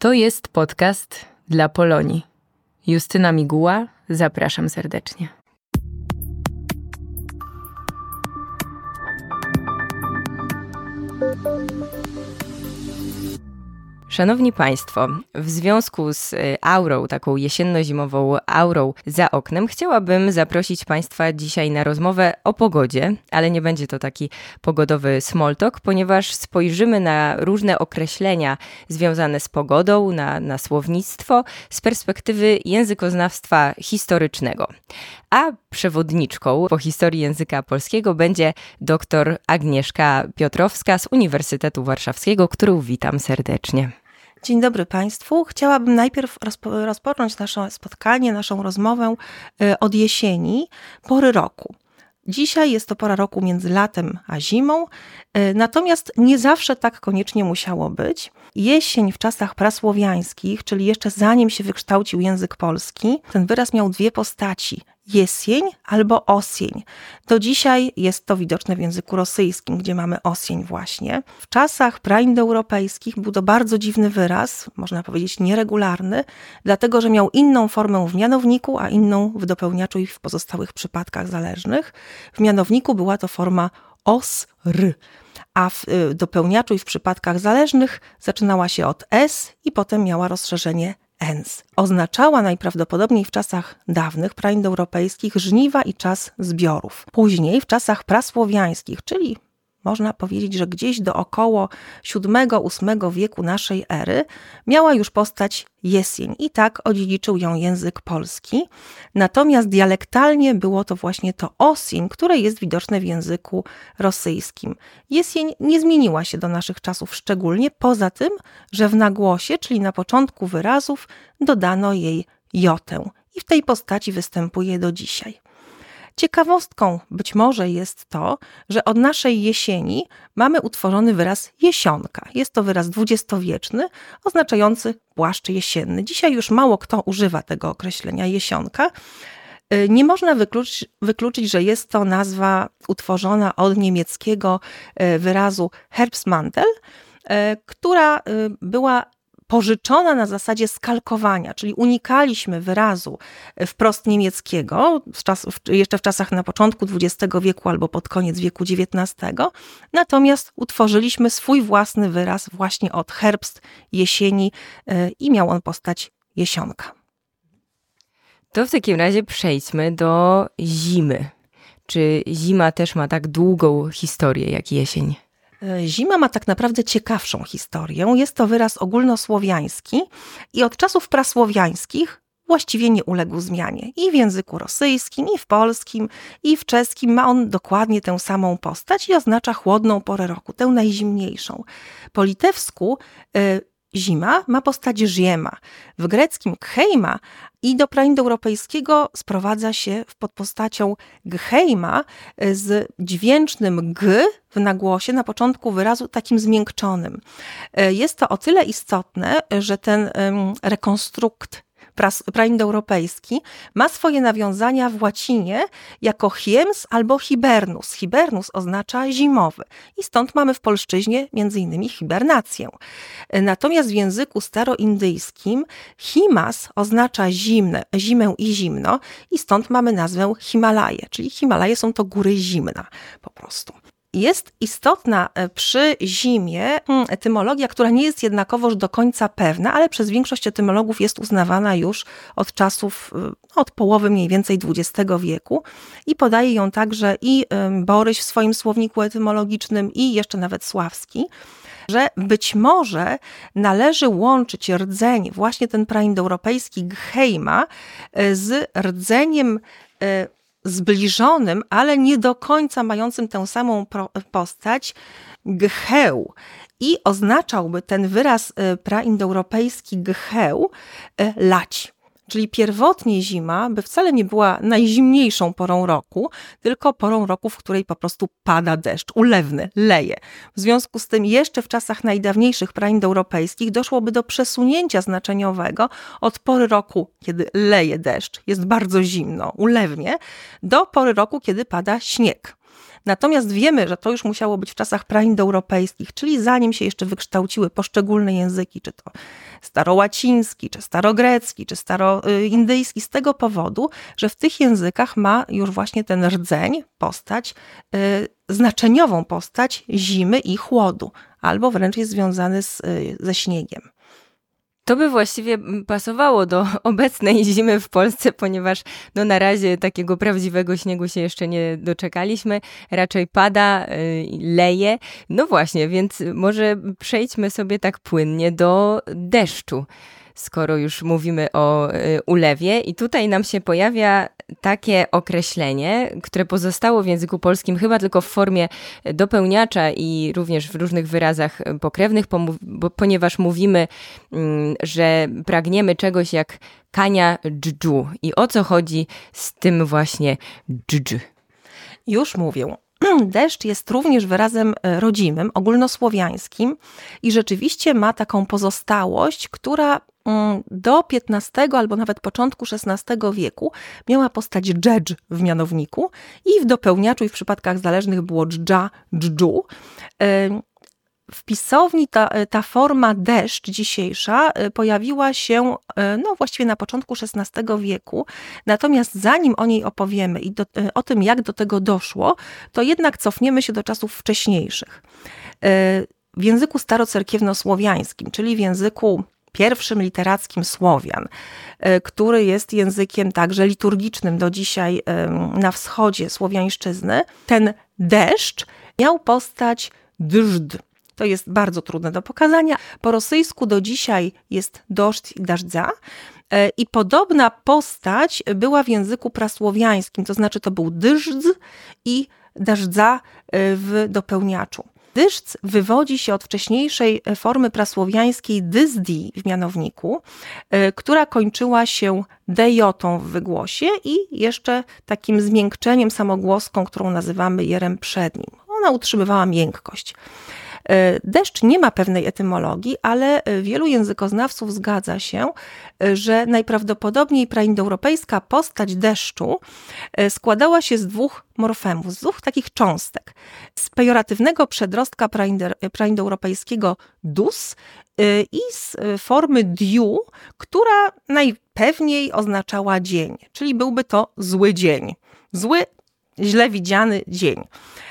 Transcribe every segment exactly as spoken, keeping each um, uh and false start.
To jest podcast dla Polonii. Justyna Miguła, zapraszam serdecznie. Szanowni Państwo, w związku z aurą, taką jesienno-zimową aurą za oknem, chciałabym zaprosić Państwa dzisiaj na rozmowę o pogodzie, ale nie będzie to taki pogodowy small talk, ponieważ spojrzymy na różne określenia związane z pogodą, na, na słownictwo z perspektywy językoznawstwa historycznego. A przewodniczką po historii języka polskiego będzie dr Agnieszka Piotrowska z Uniwersytetu Warszawskiego, którą witam serdecznie. Dzień dobry Państwu. Chciałabym najpierw rozpo- rozpocząć nasze spotkanie, naszą rozmowę od jesieni, pory roku. Dzisiaj jest to pora roku między latem a zimą, natomiast nie zawsze tak koniecznie musiało być. Jesień w czasach prasłowiańskich, czyli jeszcze zanim się wykształcił język polski, ten wyraz miał dwie postaci. Jesień albo osień. Do dzisiaj jest to widoczne w języku rosyjskim, gdzie mamy osień właśnie. W czasach praindoeuropejskich był to bardzo dziwny wyraz, można powiedzieć nieregularny, dlatego że miał inną formę w mianowniku, a inną w dopełniaczu i w pozostałych przypadkach zależnych. W mianowniku była to forma os-r, a w dopełniaczu i w przypadkach zależnych zaczynała się od s i potem miała rozszerzenie ens. Oznaczała najprawdopodobniej w czasach dawnych, praindoeuropejskich, żniwa i czas zbiorów. Później w czasach prasłowiańskich, czyli można powiedzieć, że gdzieś do około siódmego ósmego wieku naszej ery miała już postać jesień i tak odziedziczył ją język polski. Natomiast dialektalnie było to właśnie to osień, które jest widoczne w języku rosyjskim. Jesień nie zmieniła się do naszych czasów szczególnie, poza tym, że w nagłosie, czyli na początku wyrazów, dodano jej jotę i w tej postaci występuje do dzisiaj. Ciekawostką być może jest to, że od naszej jesieni mamy utworzony wyraz jesionka. Jest to wyraz dwudziestowieczny, oznaczający płaszcz jesienny. Dzisiaj już mało kto używa tego określenia jesionka. Nie można wykluczyć, wykluczyć, że jest to nazwa utworzona od niemieckiego wyrazu Herbstmantel, która była pożyczona na zasadzie skalkowania, czyli unikaliśmy wyrazu wprost niemieckiego, w czas, jeszcze w czasach na początku dwudziestego wieku albo pod koniec wieku dziewiętnastego, natomiast utworzyliśmy swój własny wyraz właśnie od Herbst, jesieni i miał on postać jesionka. To w takim razie przejdźmy do zimy. Czy zima też ma tak długą historię jak jesień? Zima ma tak naprawdę ciekawszą historię. Jest to wyraz ogólnosłowiański i od czasów prasłowiańskich właściwie nie uległ zmianie. I w języku rosyjskim, i w polskim, i w czeskim ma on dokładnie tę samą postać i oznacza chłodną porę roku, tę najzimniejszą. Po litewsku y, zima ma postać ziema. W greckim kheima i do praindoeuropejskiego sprowadza się pod postacią gheima z dźwięcznym g w nagłosie na początku wyrazu takim zmiękczonym. Jest to o tyle istotne, że ten rekonstrukt praindoeuropejski ma swoje nawiązania w łacinie jako hiems albo hibernus. Hibernus oznacza zimowy i stąd mamy w polszczyźnie między innymi hibernację. Natomiast w języku staroindyjskim himas oznacza zimne, zimę i zimno i stąd mamy nazwę Himalaje, czyli Himalaje są to góry zimna po prostu. Jest istotna przy zimie etymologia, która nie jest jednakowoż do końca pewna, ale przez większość etymologów jest uznawana już od czasów, od połowy mniej więcej dwudziestego wieku i podaje ją także i Boryś w swoim słowniku etymologicznym i jeszcze nawet Sławski, że być może należy łączyć rdzeń, właśnie ten praindoeuropejski gheima z rdzeniem zbliżonym, ale nie do końca mającym tę samą postać, gcheł. I oznaczałby ten wyraz praindoeuropejski gcheł lać. Czyli pierwotnie zima by wcale nie była najzimniejszą porą roku, tylko porą roku, w której po prostu pada deszcz, ulewny, leje. W związku z tym jeszcze w czasach najdawniejszych praindoeuropejskich doszłoby do przesunięcia znaczeniowego od pory roku, kiedy leje deszcz, jest bardzo zimno, ulewnie, do pory roku, kiedy pada śnieg. Natomiast wiemy, że to już musiało być w czasach praindoeuropejskich, czyli zanim się jeszcze wykształciły poszczególne języki, czy to starołaciński, czy starogrecki, czy staroindyjski z tego powodu, że w tych językach ma już właśnie ten rdzeń, postać, znaczeniową postać zimy i chłodu, albo wręcz jest związany z, ze śniegiem. To by właściwie pasowało do obecnej zimy w Polsce, ponieważ no na razie takiego prawdziwego śniegu się jeszcze nie doczekaliśmy. Raczej pada, leje. No właśnie, więc może przejdźmy sobie tak płynnie do deszczu, skoro już mówimy o ulewie. I tutaj nam się pojawia takie określenie, które pozostało w języku polskim chyba tylko w formie dopełniacza i również w różnych wyrazach pokrewnych, ponieważ mówimy, że pragniemy czegoś jak kania dżdżu. I o co chodzi z tym właśnie dżdż? Już mówię. Deszcz jest również wyrazem rodzimym, ogólnosłowiańskim i rzeczywiście ma taką pozostałość, która do piętnastego albo nawet początku szesnastego wieku miała postać dżedż w mianowniku i w dopełniaczu i w przypadkach zależnych było dżdża, dżdżu. W pisowni ta, ta forma deszcz dzisiejsza pojawiła się no właściwie na początku szesnastego wieku, natomiast zanim o niej opowiemy i do, o tym, jak do tego doszło, to jednak cofniemy się do czasów wcześniejszych. W języku starocerkiewnosłowiańskim, czyli w języku pierwszym literackim Słowian, który jest językiem także liturgicznym do dzisiaj na wschodzie słowiańszczyzny, ten deszcz miał postać dżd. To jest bardzo trudne do pokazania. Po rosyjsku do dzisiaj jest dożdż i dażdża i podobna postać była w języku prasłowiańskim, to znaczy to był dyżdż i dażdża w dopełniaczu. Dyżdż wywodzi się od wcześniejszej formy prasłowiańskiej dyzdi w mianowniku, która kończyła się dejotą w wygłosie i jeszcze takim zmiękczeniem, samogłoską, którą nazywamy jerem przednim. Ona utrzymywała miękkość. Deszcz nie ma pewnej etymologii, ale wielu językoznawców zgadza się, że najprawdopodobniej praindoeuropejska postać deszczu składała się z dwóch morfemów, z dwóch takich cząstek. Z pejoratywnego przedrostka praindoeuropejskiego dus i z formy diu, która najpewniej oznaczała dzień, czyli byłby to zły dzień, zły, źle widziany dzień.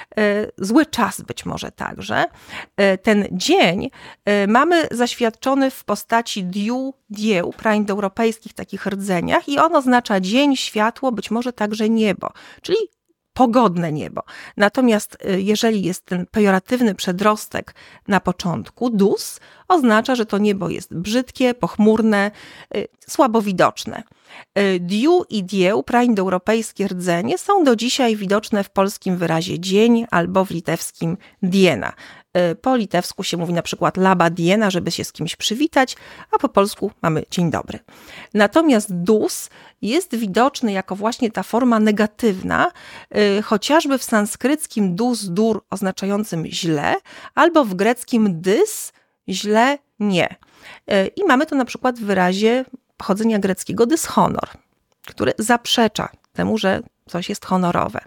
Zły czas być może także. Ten dzień mamy zaświadczony w postaci diu, dieł, praindoeuropejskich takich rdzeniach i on oznacza dzień, światło, być może także niebo, czyli pogodne niebo. Natomiast jeżeli jest ten pejoratywny przedrostek na początku, dus, oznacza, że to niebo jest brzydkie, pochmurne, słabo widoczne. Diu i dieł, praindoeuropejskie rdzenie, są do dzisiaj widoczne w polskim wyrazie dzień albo w litewskim diena. Po litewsku się mówi na przykład laba diena, żeby się z kimś przywitać, a po polsku mamy dzień dobry. Natomiast dus jest widoczny jako właśnie ta forma negatywna, chociażby w sanskryckim dus, dur oznaczającym źle, albo w greckim dys, źle, nie. I mamy to na przykład w wyrazie pochodzenia greckiego dyshonor, który zaprzecza temu, że coś jest honorowe.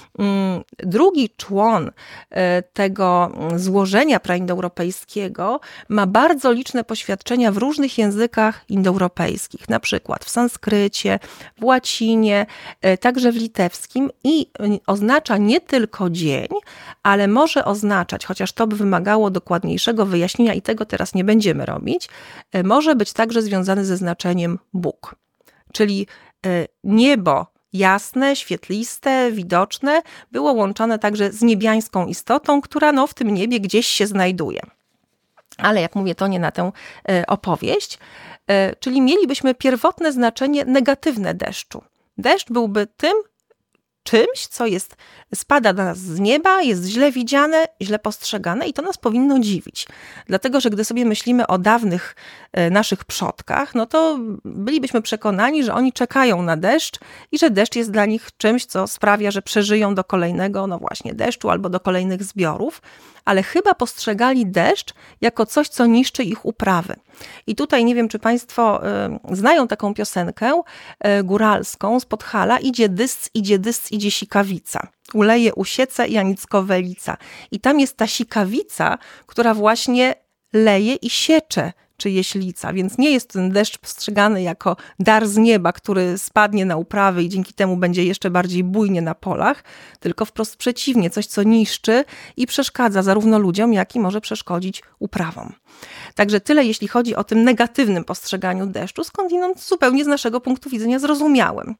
Drugi człon tego złożenia praindoeuropejskiego ma bardzo liczne poświadczenia w różnych językach indoeuropejskich, na przykład w sanskrycie, w łacinie, także w litewskim i oznacza nie tylko dzień, ale może oznaczać, chociaż to by wymagało dokładniejszego wyjaśnienia i tego teraz nie będziemy robić, może być także związany ze znaczeniem Bóg, czyli niebo jasne, świetliste, widoczne, było łączone także z niebiańską istotą, która no, w tym niebie gdzieś się znajduje. Ale jak mówię, to nie na tę opowieść. Czyli mielibyśmy pierwotne znaczenie negatywne deszczu. Deszcz byłby tym czymś, co jest, spada do nas z nieba, jest źle widziane, źle postrzegane i to nas powinno dziwić. Dlatego, że gdy sobie myślimy o dawnych naszych przodkach, no to bylibyśmy przekonani, że oni czekają na deszcz i że deszcz jest dla nich czymś, co sprawia, że przeżyją do kolejnego, no właśnie, deszczu albo do kolejnych zbiorów, ale chyba postrzegali deszcz jako coś, co niszczy ich uprawy. I tutaj nie wiem, czy Państwo y, znają taką piosenkę y, góralską z Podhala. Idzie dysc, idzie dysc, idzie sikawica. Uleje usiece janickowe lica. I tam jest ta sikawica, która właśnie leje i siecze czy jeślica, więc nie jest ten deszcz postrzegany jako dar z nieba, który spadnie na uprawy i dzięki temu będzie jeszcze bardziej bujnie na polach, tylko wprost przeciwnie, coś co niszczy i przeszkadza zarówno ludziom, jak i może przeszkodzić uprawom. Także tyle, jeśli chodzi o tym negatywnym postrzeganiu deszczu, skądinąd zupełnie z naszego punktu widzenia zrozumiałym.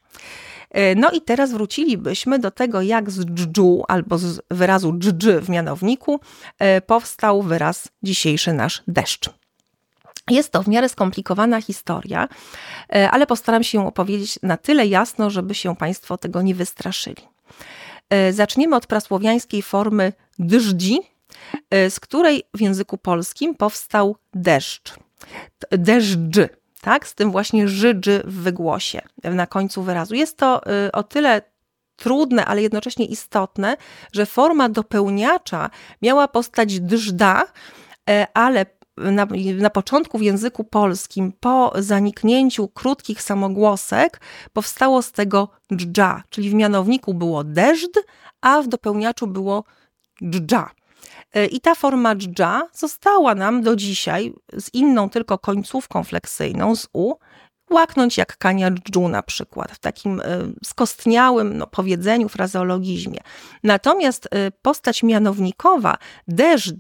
No i teraz wrócilibyśmy do tego, jak z dżdżu albo z wyrazu dżdż w mianowniku powstał wyraz dzisiejszy nasz deszcz. Jest to w miarę skomplikowana historia, ale postaram się ją opowiedzieć na tyle jasno, żeby się Państwo tego nie wystraszyli. Zaczniemy od prasłowiańskiej formy dżdzi, z której w języku polskim powstał deszcz. Deszcz. Tak, z tym właśnie żydży w wygłosie na końcu wyrazu. Jest to o tyle trudne, ale jednocześnie istotne, że forma dopełniacza miała postać dżda, ale na, na początku w języku polskim, po zaniknięciu krótkich samogłosek, powstało z tego dżdża, czyli w mianowniku było deszcz, a w dopełniaczu było dżdża. I ta forma dżdża została nam do dzisiaj z inną tylko końcówką fleksyjną, z u, łaknąć jak kania dżdżu na przykład, w takim skostniałym no, powiedzeniu, frazeologizmie. Natomiast postać mianownikowa, deszcz,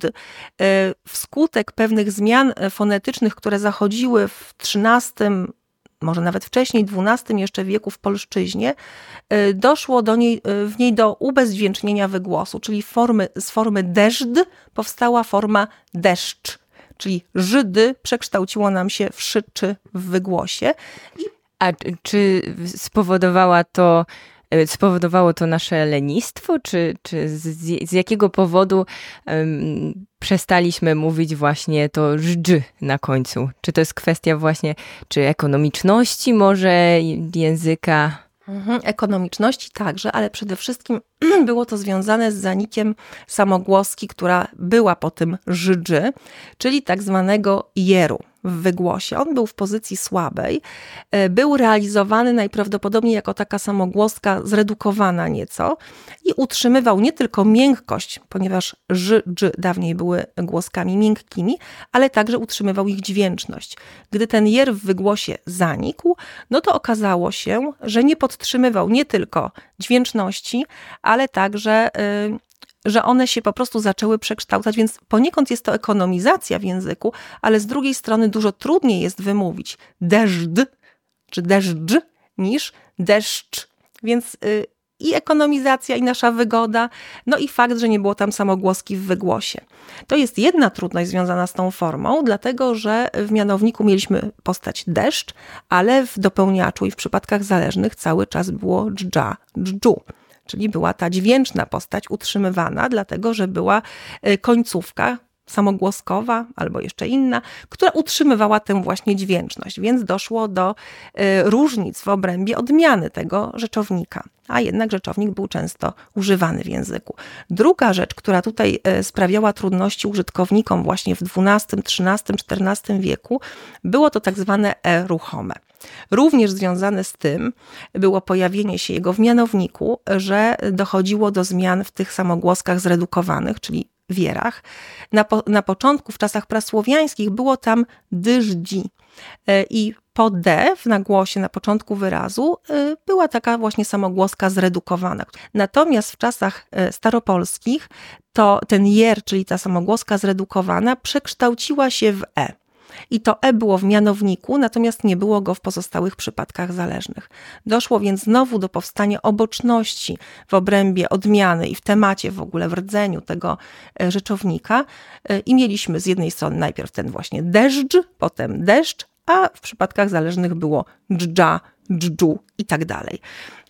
wskutek pewnych zmian fonetycznych, które zachodziły w trzynastym, może nawet wcześniej, dwunastym jeszcze wieku w polszczyźnie, doszło do niej, w niej do ubezdźwięcznienia wygłosu, czyli formy, z formy deszcz powstała forma deszcz, czyli żydy przekształciło nam się w szyczy w wygłosie. I... A czy spowodowała to, spowodowało to nasze lenistwo, czy, czy z, z jakiego powodu um, przestaliśmy mówić właśnie to żdż na końcu? Czy to jest kwestia właśnie, czy ekonomiczności może języka? Mhm, ekonomiczności także, ale przede wszystkim było to związane z zanikiem samogłoski, która była po tym żdż, czyli tak zwanego jeru w wygłosie. On był w pozycji słabej, był realizowany najprawdopodobniej jako taka samogłoska zredukowana nieco i utrzymywał nie tylko miękkość, ponieważ ż, dż dawniej były głoskami miękkimi, ale także utrzymywał ich dźwięczność. Gdy ten jer w wygłosie zanikł, no to okazało się, że nie podtrzymywał nie tylko dźwięczności, ale także y, że one się po prostu zaczęły przekształcać, więc poniekąd jest to ekonomizacja w języku, ale z drugiej strony dużo trudniej jest wymówić deszcz czy deszcz niż deszcz. Więc y, i ekonomizacja, i nasza wygoda, no i fakt, że nie było tam samogłoski w wygłosie. To jest jedna trudność związana z tą formą, dlatego że w mianowniku mieliśmy postać deszcz, ale w dopełniaczu i w przypadkach zależnych cały czas było dżdża, dżdżu. Czyli była ta dźwięczna postać utrzymywana, dlatego że była końcówka samogłoskowa albo jeszcze inna, która utrzymywała tę właśnie dźwięczność, więc doszło do różnic w obrębie odmiany tego rzeczownika, a jednak rzeczownik był często używany w języku. Druga rzecz, która tutaj sprawiała trudności użytkownikom właśnie w dwunastym, trzynastym, czternastym wieku, było to tak zwane e ruchome. Również związane z tym było pojawienie się jego w mianowniku, że dochodziło do zmian w tych samogłoskach zredukowanych, czyli wierach. Na, po, na początku, w czasach prasłowiańskich, było tam dyżdzi i po d w nagłosie na początku wyrazu była taka właśnie samogłoska zredukowana. Natomiast w czasach staropolskich to ten jer, czyli ta samogłoska zredukowana, przekształciła się w e. I to e było w mianowniku, natomiast nie było go w pozostałych przypadkach zależnych. Doszło więc znowu do powstania oboczności w obrębie odmiany i w temacie w ogóle, w rdzeniu tego rzeczownika i mieliśmy z jednej strony najpierw ten właśnie deszcz, potem deszcz, a w przypadkach zależnych było dżdża, dżdżu i tak dalej.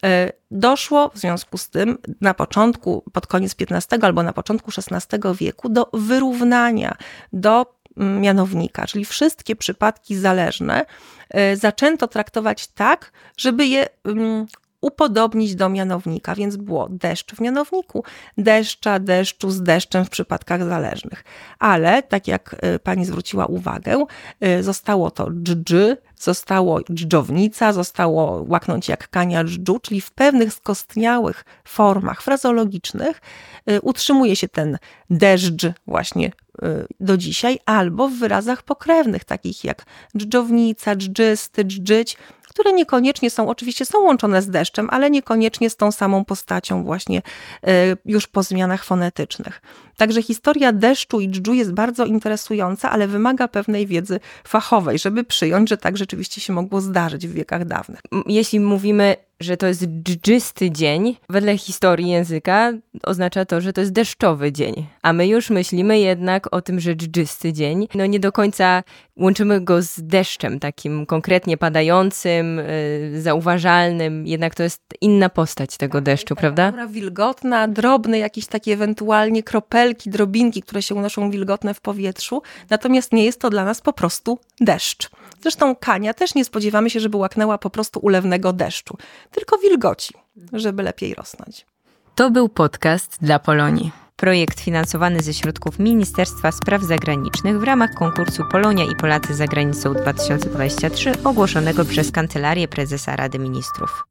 Doszło w związku z tym na początku, pod koniec piętnastego albo na początku szesnastego wieku do wyrównania, do mianownika, czyli wszystkie przypadki zależne zaczęto traktować tak, żeby je upodobnić do mianownika, więc było deszcz w mianowniku, deszcza, deszczu z deszczem w przypadkach zależnych. Ale, tak jak pani zwróciła uwagę, zostało to dżdż, zostało dżdżownica, zostało łaknąć jak kania dżdżu, czyli w pewnych skostniałych formach frazologicznych utrzymuje się ten deszcz właśnie do dzisiaj, albo w wyrazach pokrewnych, takich jak dżdżownica, dżdżysty, dżdżyć, które niekoniecznie są, oczywiście są łączone z deszczem, ale niekoniecznie z tą samą postacią właśnie już po zmianach fonetycznych. Także historia deszczu i dżdżu jest bardzo interesująca, ale wymaga pewnej wiedzy fachowej, żeby przyjąć, że tak rzeczywiście się mogło zdarzyć w wiekach dawnych. Jeśli mówimy, że to jest dżdżysty dzień, wedle historii języka oznacza to, że to jest deszczowy dzień. A my już myślimy jednak o tym, że dżdżysty dzień, no nie do końca łączymy go z deszczem, takim konkretnie padającym, yy, zauważalnym, jednak to jest inna postać tego deszczu, prawda? Aura wilgotna, drobne jakieś takie ewentualnie kropelki, drobinki, które się unoszą wilgotne w powietrzu, natomiast nie jest to dla nas po prostu deszcz. Zresztą kania też nie spodziewamy się, żeby łaknęła po prostu ulewnego deszczu, tylko wilgoci, żeby lepiej rosnąć. To był podcast dla Polonii. Projekt finansowany ze środków Ministerstwa Spraw Zagranicznych w ramach konkursu Polonia i Polacy za granicą dwa tysiące dwudziesty trzeci ogłoszonego przez Kancelarię Prezesa Rady Ministrów.